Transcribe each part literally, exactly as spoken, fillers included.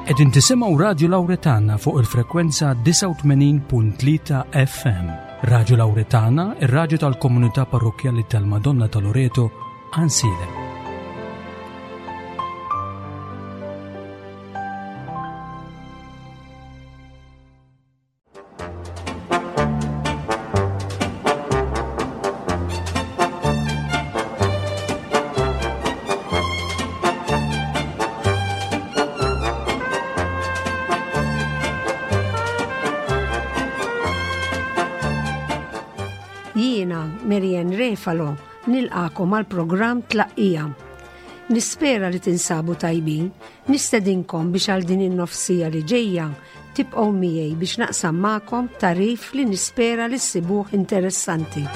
Qegħdin tisimgħu Radio Lawretana fuq il-frekwenza tisa' u tmenin punt tlieta F M. Radio Lawretana, ir-radju tal-Komunità Parrokjali tal-Madonna ta' Loreto, Ansilem. Marian Refalo nilqakom għal programm Tlaqqija. Nispera li tinsabu tajbin, nistedinkom biex għal din in-nofsija li ġejja tibqgħu miegħi biex naqsam magħkom tarif li nispera li ssibuh interessanti.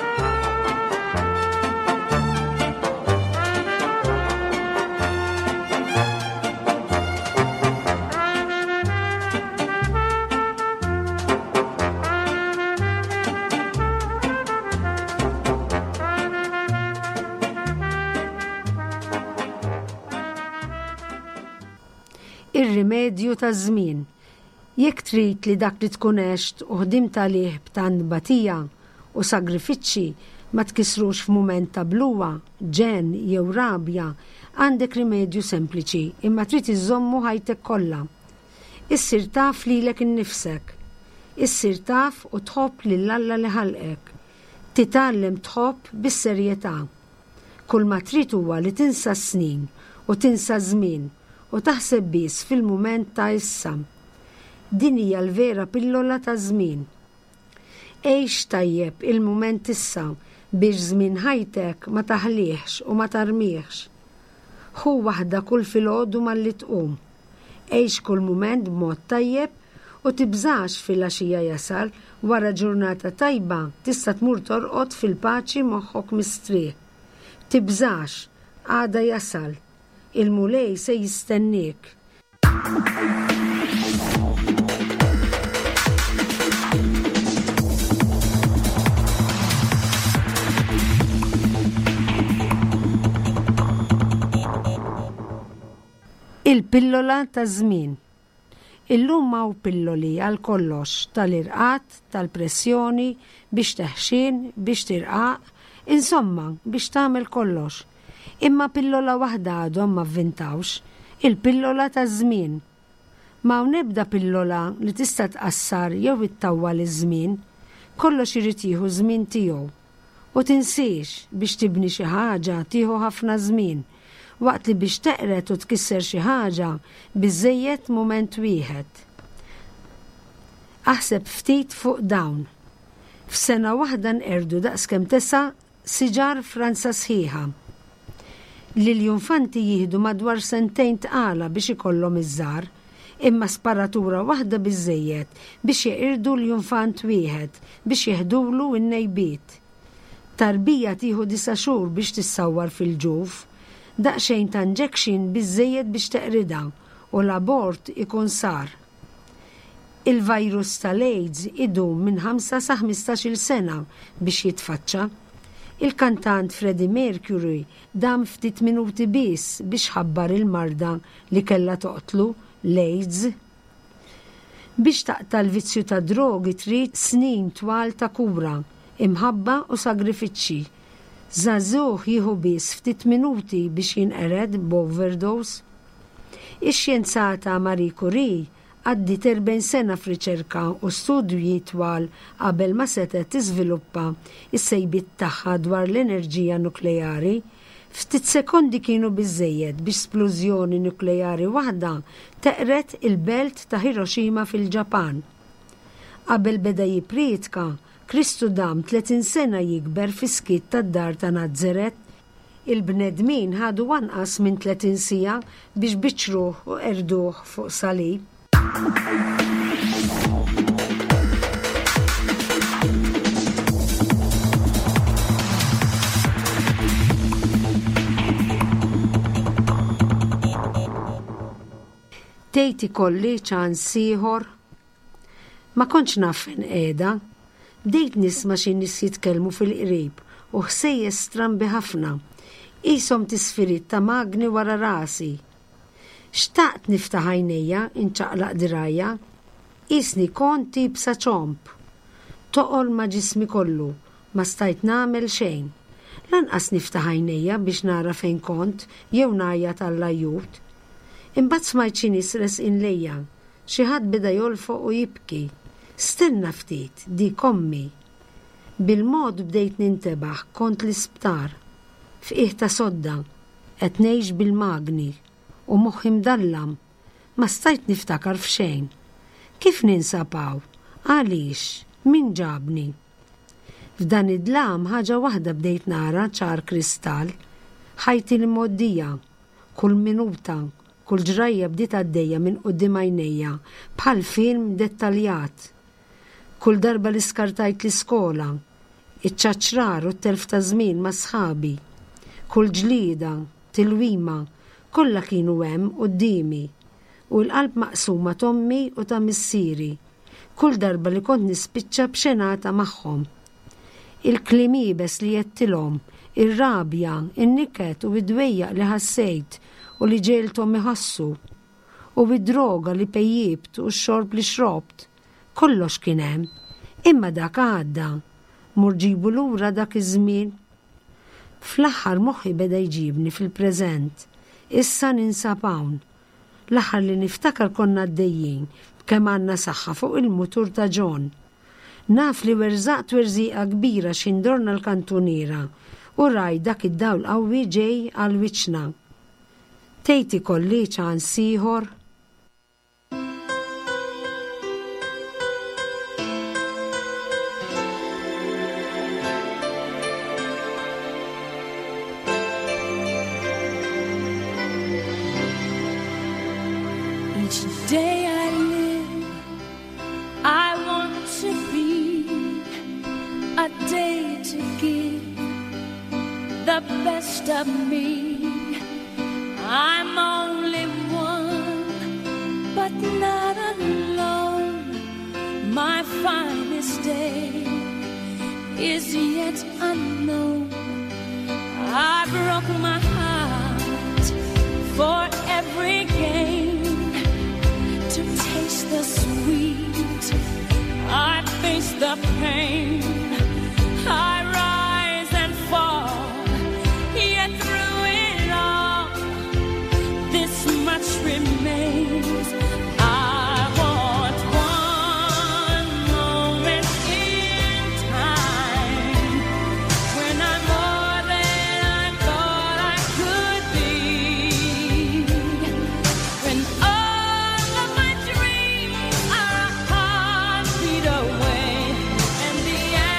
Ir-rimedju taż-żmien. Jekk trid li dak li tkun għext u ħdimt għalih b'tant batija u sagrifiċċji ma tkisrux f'mument ta' bluwa, ġen jew rabja, għandek rimedju sempliċi imma trid iżommu ħajtek kollha. Issir taf lilek innifsek. Issir taf u tħobb lill-Alla li ħalqek. Titgħallem tħobb bis-serjetà. Kull ma trid huwa li tinsa snin u tinsa żmien u taħseb biss fil-mument ta' issa. Din hija l-vera pillola ta' żmien. Għejx tajjeb il-mument issa biex żmien ħajtek ma taħlihx u ma tarmihx. Ħu waħda kull filgħodu malli tqum. Għejx kull mument b'mod tajjeb u tibżax fil-għaxija jasal wara ġurnata tajba tista' tmur torqod fil-paċi moħħok mistrieħ. Tibżax għada jasal. Il-mulej se jistennik. Il-pillola ta' żmien. Illum hawn pilloli għal kollox tal-irqat, tal-pressjoni, biex teħxin, biex tirqaq, insomma biex tagħmel kollox. Imma pillola waħda għadhom ma vvintawx, il-pillola ta' żmien. Ma nebda pillola li tista' tqassar jew ittawwal iż-żmien, kollox irid jieħu żmien tiegħu. U tinsiex biex tibni xi ħaġa tieħu ħafna żmien, waqt li biex teqret u tkisser xi ħaġa biżżejjed mument wieħed. Aħseb ftit fuq dawn. F'sena waħda nqerdu daqskemm tesa' siġar Franza sħiħa. Li l-infanti jieħdu madwar sentejn tqala biex ikollhom iż-żar, imma sparatura waħda biżżejjed biex jeqirdu l-infant wieħed biex jeħdulu n-nejbiet. Tarbija tieħu disa' xhur biex tissawwar fil-ġuf, daqsxejn ta' injection biżżejjed biex teqrida u l-abort ikun sar. Il-virus tal-AIDS idum minn ħamsa sa ħmistax-il sena biex jitfaċċa. Il-kantant Freddie Mercury dam ftit minuti biss biex ħabbar il-marda li kellha toqtlu l-AIDS. Biex taqta' l-vizzju ta' drogi trid snin twal ta' kura, imħabba u sagrifiċċji. Żagħżugħ jieħu biss ftit minuti biex jinqered b'overdose. Ix-xjenzata Marie Curie għaddit erbgħin sena f'riċerka u studji twal qabel ma setet tiżviluppa is-sejbiet tagħha dwar l-enerġija nukleari. Ftit sekondi kienu biżżejjed biex splużjoni nukleari waħda teqret il-belt ta' Hiroshima fil-Ġapan. Qabel beda jippriedka, Kristu dam tletin sena jikber fis-skiet tad-dar ta' Nażaret. Il-bnedmin ħadu anqas minn tletin sija biex biċċruh u erduh fuq salib. Tejti kolli ċans ieħor. Ma kontx naf fejn qiegħda, bdejt nisma' xi nies jitkellmu fil-qrib u ħsejjes strambi ħafna, qishom tisfiriet ta' magni wara rasi. Xtaqt niftaħ għajnejja inċaqlaq dirajja, isni konti b'sa ċomp. Toqol ma ġismi kollu, ma stajt nagħmel xejn. Lanqas niftaħ għajnejja biex nara fejn kont jew najja tal-lajjut. Imbagħad smajt xi nies resqin lejja, xi ħadd beda jolfoq u jibki. Stenna ftit, dik ommi. Bil-mod bdejt nintebaħ kont l-isptar. Fqih ta' sodda, qed ngħix bil-magni u moħħi mdallam. Ma stajt niftakar f'xejn. Kif ninsapaw? Għaliex? Min ġabni? F'dan id-dlam ħaġa waħda bdejt nara ċar kristall. Ħajti l-moddija, kull minuta, kull ġrajja bdiet għaddejja minn quddiem għajnejja bħal film dettaljat. Kull darba li skartajt l-iskola, iċ-ċaċrar u t-telf ta' żmien ma' sħabi, kull ġlieda, tilwima, kollha kienu hemm qudiemi, u l-qalb maqsuma tommi u ta' missieri, kull darba li kont nispiċċa b'xenata magħhom. Il-kliem ibes li jettilhom, ir-rabja, in-niket u id-dwejjaq li ħassejt u li ġelthom iħassu, u bid-droga li pejjibt u x-xorb li xrobt. Kollox kien hemm, imma dak għadda, murġibu lura dak iż-żmien. Fl-aħħar moħħi beda jġibni fil-preżent, issa ninsab hawn. L-aħħar li niftakar konna għaddejjin kemm għandna saħħa fuq il-mutur ta' John. Naf li werzaqt werżiqa kbira x'indorna l-kantuniera u raj dak id-dawl qawwi ġej għal wiċċna. Tejti kolli ċans ieħor. Each day I live, I want to be a day to give the best of me. I'm only one, but not alone. My finest day is yet unknown. I broke my heart for every gain. To taste the sweet, I face the pain. I rise and fall, yet through it all, this much remains. I want one moment in time when I'm more than I thought I could be. When all away, and the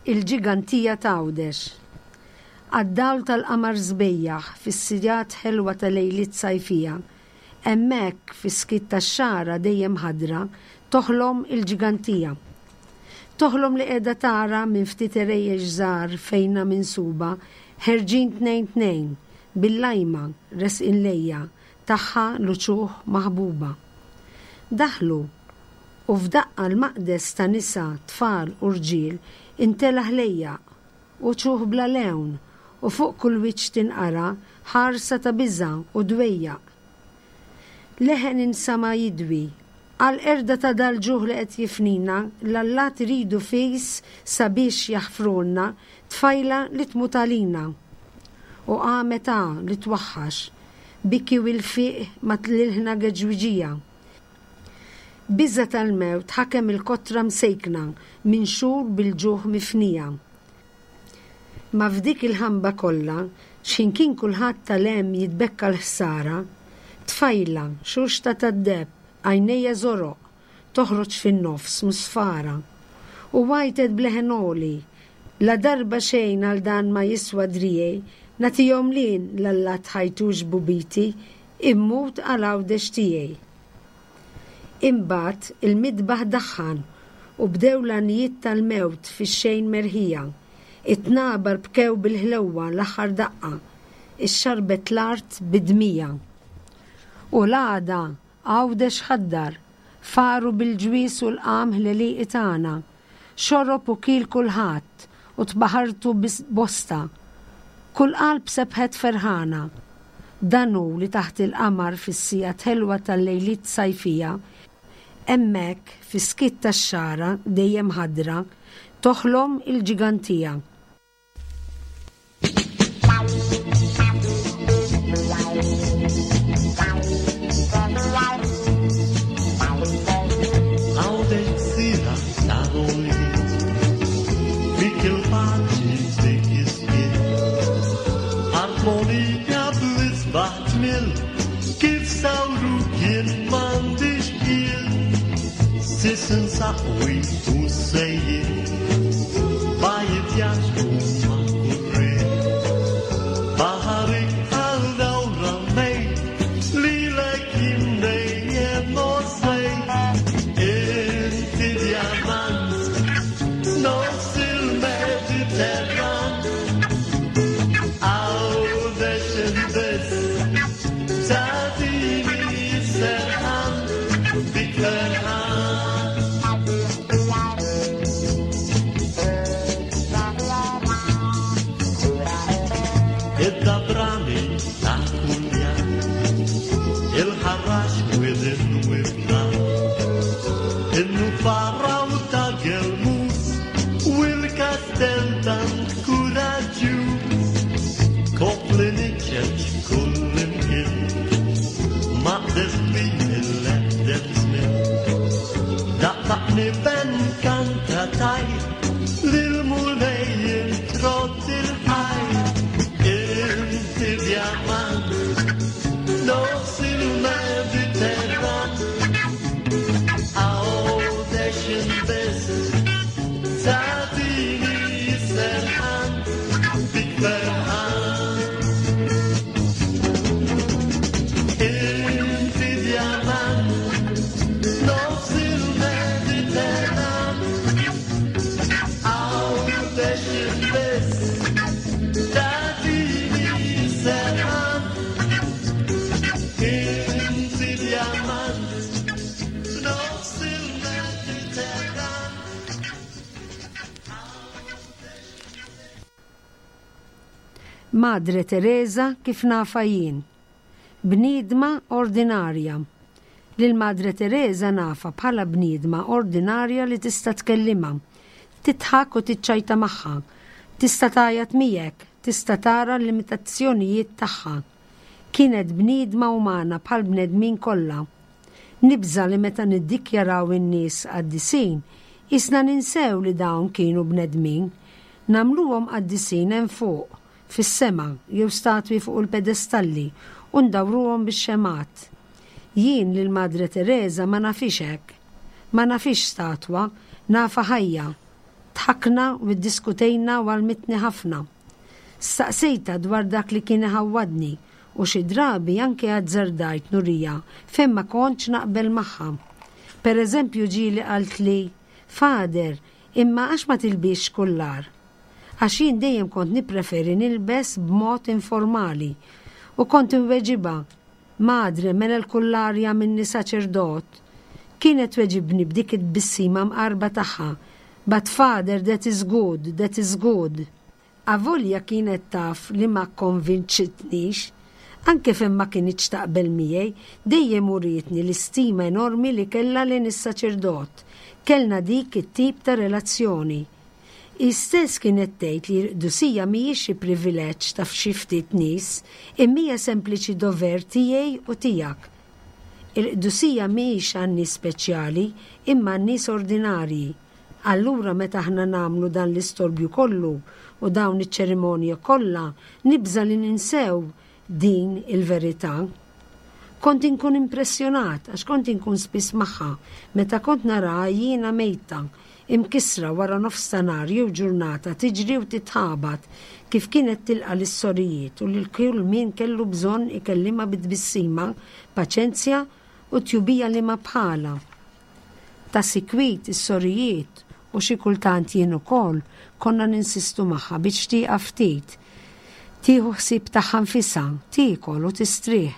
il-ġigantija tawdex. Għad-dawl tal-qamar żbejjaħ fis-sijat ħelwa tal-lejliet sajfija, hemmhekk fis-skit tax-xara dejjem ħadra toħlom il-ġigantija. Toħlom li qiegħda tara minn ftit irejjex żgħar fejna minsuba ħerġin tnejn tnejn bil-lajma resqin lejja tagħha luċuħ maħbuba. Daħlu u f'daqqa l-maqdes ta' nisa, tfal u rġiel intelaħ lejjaq u ċuħ bla lewn u fuq kull wiċċ tinqara ħarsa ta' biża' u dwejjaq. Leħen insama jidwi, għal erda ta' dal-ġuħ li qed jifnina l-Alla tridu fejs sabiex jaħfrunna tfajla li tmutalina. U għameta li twaħħax, bikki u l-fiq ma tlilħna għeġwiġija. Bizza tal-mewt ħakem il-kotra msejkna minn xhur bil-ġuħ mifnija. Ma f'dik il-ħamba kollha x'imkien kulħadd tal-hemm jitbekka l-ħsara, tfajla xurxta tad-deb għajnejja żoroq toħroġ fin-nofs musfara u wajted bleħenoli la darba xejn għal dan ma jiswa drijej natihom lin l-Alla tħajtux bubiti immut għal għawdex tiegħi. Imbagħad il-midbaħ daħħan u bdew l-anijiet tal-mewt fix-xejn merħija. It-tnabar bkew bil-ħlewwa l-aħħar daqqa, ix-xarbet l-art bidmija. U l-għada għawdex ħaddar, faru bil-ġwies u l-qamħ li liqi tagħna, xorrob u kil kulħadd u tbaħartu bosta. Kull qalb sebħet ferħana. Danu li taħt il-qamar fis-sijat ħelwa tal-lejliet sajfija, hemmhekk fis-skit tax-xara dejjem ħadra toħlom il-ġigantija. Monika bliss wacht mill, kif sawru kien m'għandix kiel. Sissen saħwi u sejjed, bajiet jaxbu ma' kurri. Baħarik għal dawra mej, lilek jimdejjem nosej. Inti diamant, nofs il-Mediterran. Madre Teresa kif nafa jien, bniedma ordinarja. Lil-Madre Teresa nafa bħala bniedma ordinarja li tista' tkellima, titħak u tiċċajta magħha, tista' tajjat miegħek, tista' tara l-limitazzjonijiet tagħha. Kienet bniedma umana bħal bnedmin kollha. Nibża li meta niddikjaraw in-nies qaddisin, isna ninsew li dawn kienu bnedmin, namluhom qaddisin hemm fuq fis-sema jew statwi fuq il-pedestalli u ndawruhom bix-xemat. Jien lil Madre Teresa ma nafix hekk, ma nafix statwa, nafa ħajja Tħakna u ddiskutejna u għalmitni ħafna. Staqsejta dwar dak li kien ħawadni u xi drabi anke għazzardajt Nurija fejn ma kontx naqbel magħha. Per eżempju ġieli qalt li, Fader, imma għax ma tilbix kullar. Għax jien dejjem kont nippreferi nilbes b'mod informali u kont inweġiba, Madre, mela l-kullarja minni saċerdot. Kienet weġibni b'dik id-bissima mqarba tagħha. But Father, that is good, that is good. Avolja kienet taf li ma konvinċitnix, anke fejn ma kienx taqbel miegħi, dejjem uritni l-istima enormi li kellha lejn is-saċerdot. Kellna dik it-tip ta' relazzjoni. Istess kienet tgħid li l-qdusija mhijiex xi privileġġ ta' f'xi ftit nies, imma hija sempliċi dover tiegħi u tiegħek. Il-qdusija mhijiex għan-nies speċjali, imma għan-nies ordinarji. Allura meta aħna nagħmlu dan l-istorbju kollu u dawn iċ-ċerimonja kollha, nibża li ninsew din il-verità. Kont inkun impressjonat għax kont inkun spiss magħha meta kont nara jiena mejta, imkisra wara nofsinhar jew ġurnata tiġri u titħabat kif kienet tilqa lis-sorijiet u lil kull min kellu bżonn ikellima bit-tbissima, paċenzja u tjubija li ma bħala. Ta' sikwit is-sorijiet u xi kultant jien ukoll konna ninsistu magħha biex tieqa ftit. Tieħu ħsieb tagħha nfisha, tiekol u tistrieħ.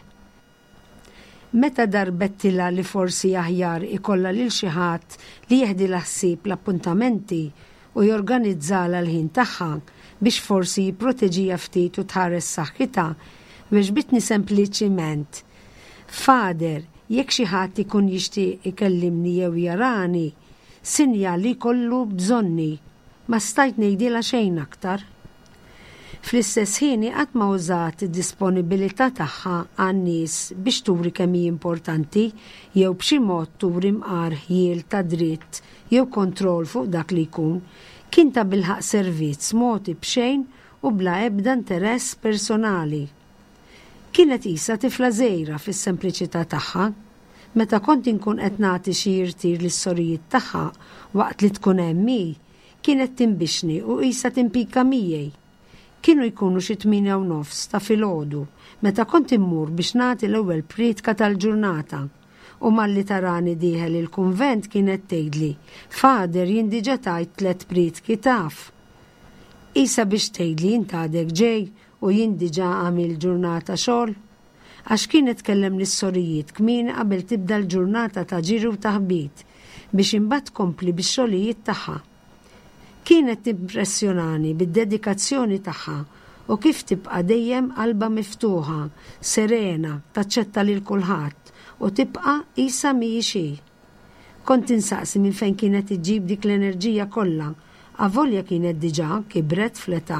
Meta darbettila li forsi aħjar ikolla lil xi ħadd li jeħdi l-ħsieb l-appuntamenti u jorganizzala l-ħin tagħha biex forsi jipproteġija ftit u tħares saħħitha, weġbitni sempliċiment. Fader, jekk xi ħadd ikun jixtieq ikellimni jew jarani, sinjali kollu bżonni, ma stajt ngħidilha xejn aktar. Fl-istess ħin qatt ma użat id-disponibilità tagħha għan-nies biex turi kemm hi importanti jew b'xi mod turi mqar ħiel ta' dritt jew kontroll fuq dak li jkun, kien ta' bilħaq servizz moti b'xejn u bla ebda interess personali. Kienet isa tifla żgħira fis-sempliċità tagħha. Meta kont inkun qed nagħti xi jirtir lis-sorijiet tagħha waqt li tkun hemm hi, kienet timbixni u isa timpika miegħi. Kienu jkunu xi tminja u nofs ta' filgħodu meta kont immur biex nagħti l-ewwel pritka tal-ġurnata u malli tarani dieħel il-kunvent kienet tgħidli, Fader jien diġà tajt tliet pritki taf. Isa biex tgħidli jien għadek ġej u jien diġà għamil ġurnata xogħol. Għax kienet tkellem lis-sorijiet kmieni qabel tibda l-ġurnata ta' ġiri u taħbit biex imbagħad tkompli bix-xogħlijiet tagħha. Kienet impressjonani bid-dedikazzjoni tagħha u kif tibqa' dejjem qalba miftuħa, serena, taċċetta lil kulħadd u tibqa' isa mhijiex hi. Kont insaqsi minn fejn kienet iġġib dik l-enerġija kollha, avolja kienet diġà kibret fl-età.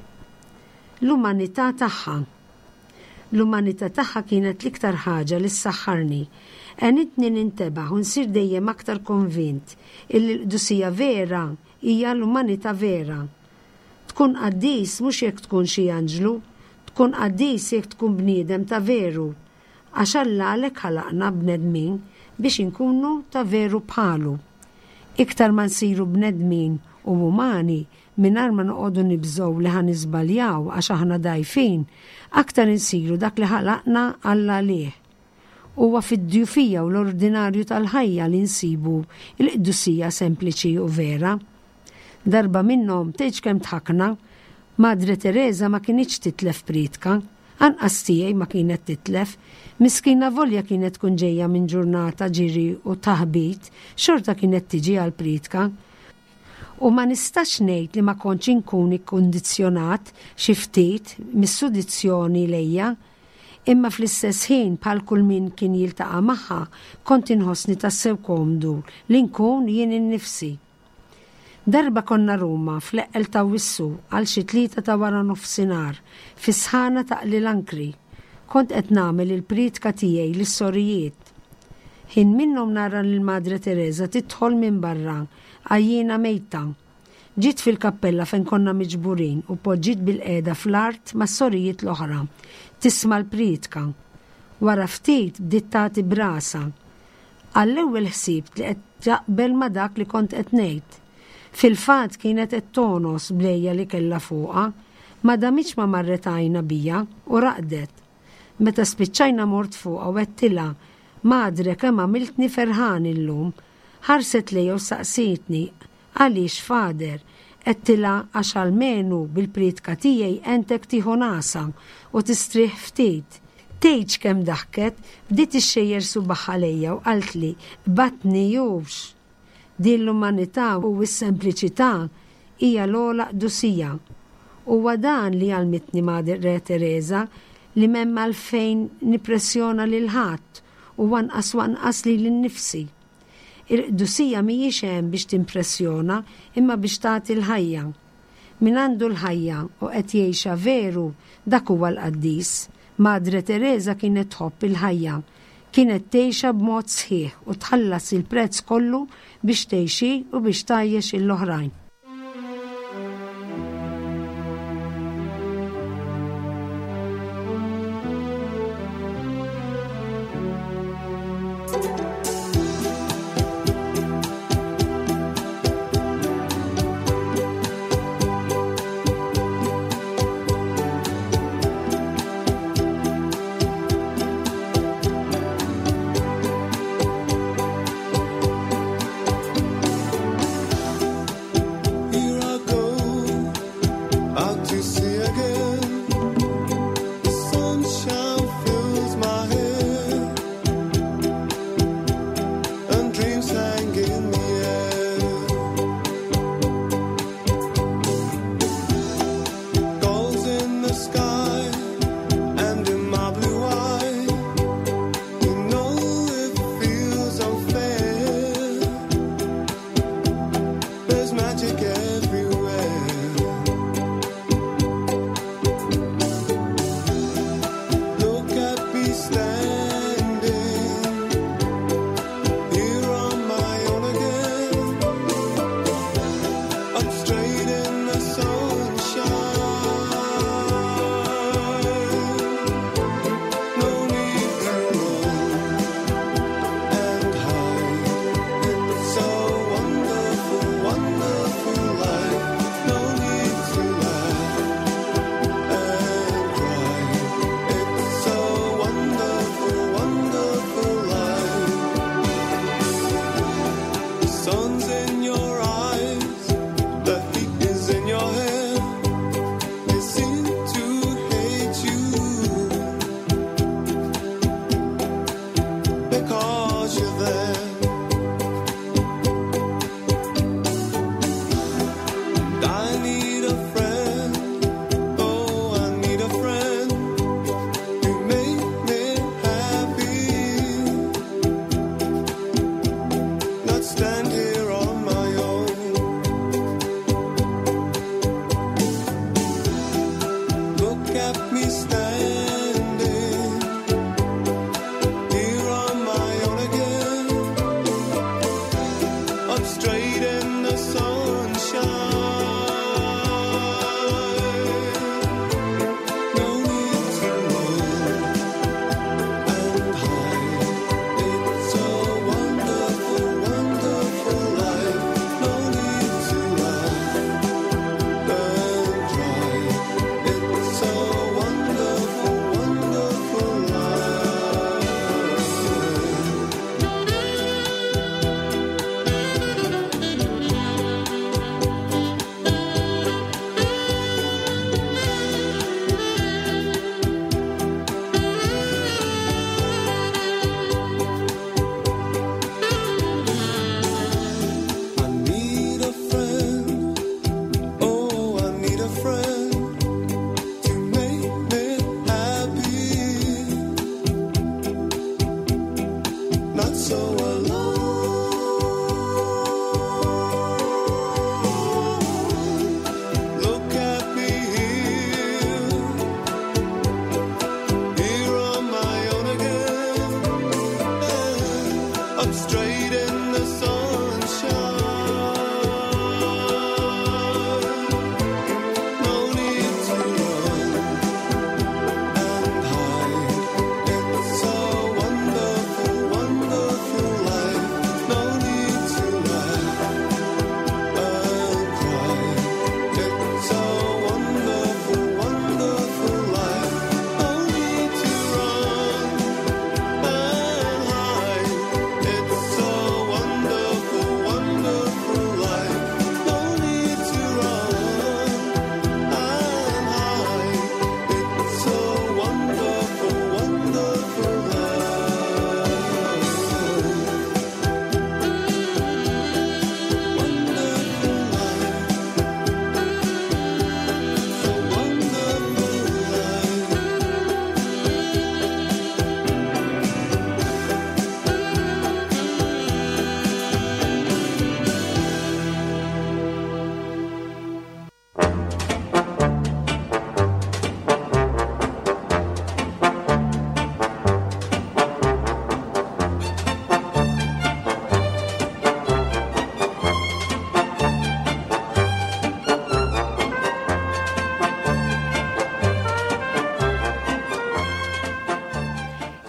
L-umanità tagħha. L-umanità tagħha kienet l-iktar ħaġa li ssaħħarni. Għenitni nintebaħ u nsir dejjem aktar konvint illi l-qdusija vera hija l-umanità vera. Tkun qaddis mhux jekk tkun xi anġlu, tkun qaddis jekk tkun bniedem ta' veru, għax Alla għalhekk ħalaqna bnedmin biex inkunu ta' veru bħalu. Iktar ma nsiru bnedmin u umani mingħajr ma noqogħdu nibżgħu li ħaniżbaljaw għax aħna dgħajfin, aktar insiru dak li ħalaqna Alla għalih. Huwa fid-djufija u l-ordinarju tal-ħajja li nsibu l-qdusija sempliċi u vera. Darba minnhom tgħid kemm tħakna, Madre Teresa ma kienx titlef pritka, anqas tiegħi ma kienet titlef, miskina volja kienet tkun ġejja minn ġurnata ġiri u taħbit, xorta kienet tiġi għal pritka. U ma nistax ngħid li ma kontx inkun ikkundizzjonat xi ftit mis-sudizzjoni lejja, imma fl-istess ħin bħal kull min kien jiltaqa' magħha kont inħossni tassew komdu li nkun jien innifsi. Darba konna Ruma fl-eqqel ta' wissu għal xi tlieta ta' wara nofsinhar fis-sħana ta' l-Ankri. Kont qed nagħmel il-pritka tiegħi lis-sorijiet. Ħin minnhom nara lil Madre Teresa tidħol minn barra għajjiena mejta. Ġiet fil-kappella fejn konna miġburin u poġġiet bil-qiegħda fl-art mas-sorijiet l-oħra tisma' l-pritka. Wara ftit bdiet tagħti brasa. Għall-ewwel ħsibt li qed taqbel ma' dak li kont qed ngħid. Fil-fat kienet it-tonos blejja li kella fuqa, ma damiċ ma marretajna bija u raqdet. Meta spiċċajna mort fuqa u għettila, madre kemm għamiltni ferħan illum, ħarset li u saqsitni, għaliex fader, għettila għax almenu bil-pritka tijaj entek tiħu nasa u tistriħ ftit. Tejġ kem daħket, bdiet ix-xejjer subaħ għalejja u qaltli, batni jux. Din l-umanità u s-sempliċità hija l-ogħla qdusija. Huwa dan li għalmitni Madre Teresa li m'hemm għalfejn nippressjona lil ħadd u wanqas wanqas li l-nifsi. Il-qdusija mhijiex hemm biex timpressjona imma biex tagħti l-ħajja. Min għandu l-ħajja u qed jgħixha veru dak huwa l-qaddis. Madre Teresa kienet tħobb il-ħajja. Kienet tgħixha b'mod sħiħ u tħallas il-prezz kollu biex tgħixi u biex tajjex il-oħrajn. Wonderful, wonderful life.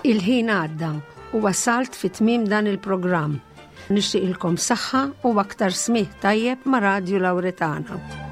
Il-ħin għadda u wasalt fit-tmiem dan il-programm. Nixtieq ilkom saħħa u aktar smih tajjeb ma' Radio Lawretana.